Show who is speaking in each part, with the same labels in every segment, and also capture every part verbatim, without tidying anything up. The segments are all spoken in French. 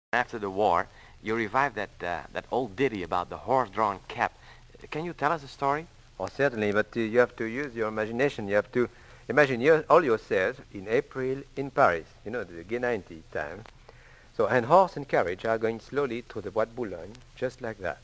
Speaker 1: After the war, you revived that uh, that old ditty about the horse-drawn cap. Can you tell us a story?
Speaker 2: Oh, certainly, but uh, you have to use your imagination. You have to imagine your, all yourself in April in Paris, you know, the G ninety time. So, and horse and carriage are going slowly through the Bois de Boulogne, just like that.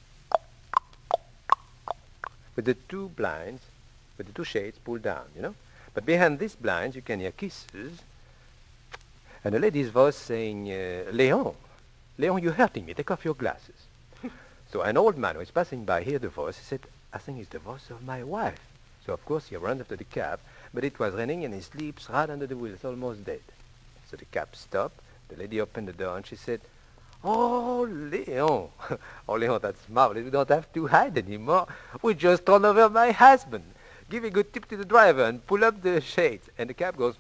Speaker 2: With the two blinds, with the two shades pulled down, you know. But behind these blinds, you can hear kisses and a lady's voice saying, uh, Léon, Léon, you're hurting me. Take off your glasses. So an old man who is passing by heard the voice. He said, I think it's the voice of my wife. So, of course, he ran after the cab, but it was raining and he sleeps right under the wheels, almost dead. So the cab stopped. The lady opened the door and she said, Oh, Léon. Oh, Léon, that's marvelous. We don't have to hide anymore. We just run over my husband. Give a good tip to the driver and pull up the shades. And the cab goes...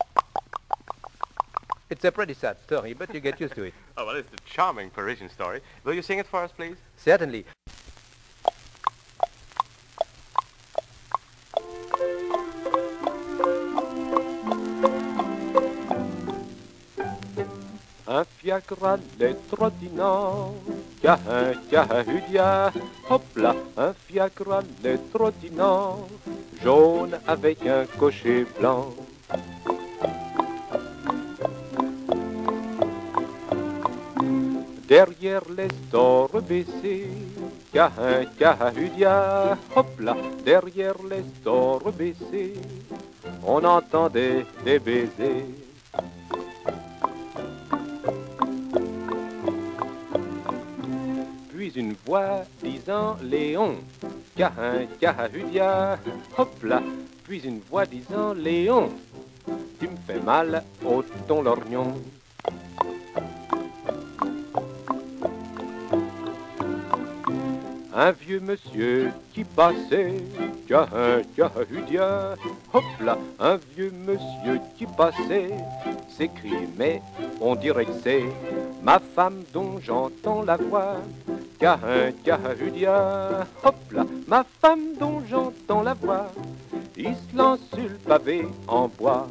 Speaker 2: It's a pretty sad story, but you get used to it.
Speaker 1: Oh, well, it's a charming Parisian story. Will you sing it for us, please?
Speaker 2: Certainly.
Speaker 3: Un fiacre allait trottinant, cahin, cahudia, hop là, un fiacre allait trottinant, jaune avec un cocher blanc. Derrière les stores baissés, cahin, cahudia, hop là, derrière les stores baissés, on entendait des baisers. Puis une voix disant Léon, cahin, cahudia, hop là, puis une voix disant Léon, tu me fais mal au ton lorgnon. Un vieux monsieur qui passait, cahin, cahudia, hop là, un vieux monsieur qui passait, s'écrie, mais on dirait que c'est ma femme dont j'entends la voix, cahin, cahudia, hop là, ma femme dont j'entends la voix, il se lance sur le pavé en bois.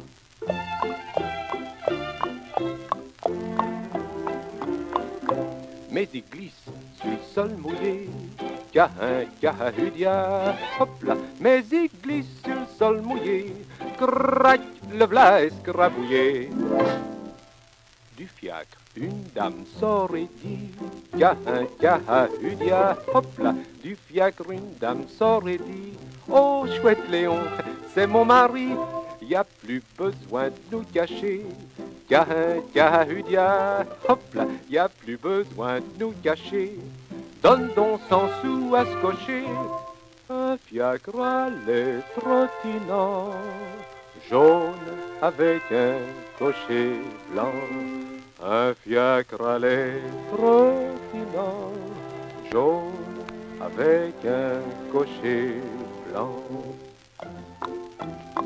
Speaker 3: Mais il glisse sur le sol mouillé, cahin, cahudia, hop là, mais il glisse sur le sol mouillé, crac, le v'là escrabouillé. Du fiacre, une dame sort et dit, cahin, cahudia, hop là, du fiacre, une dame sort et dit, oh chouette Léon, c'est mon mari, y a plus besoin de nous cacher. Cahin, cahudia, hop là, y a plus besoin de nous cacher. Donne donc cent sous à ce cocher. Un fiacre allait trottinant, jaune avec un cocher blanc. Un fiacre allait trottinant, jaune avec un cocher blanc.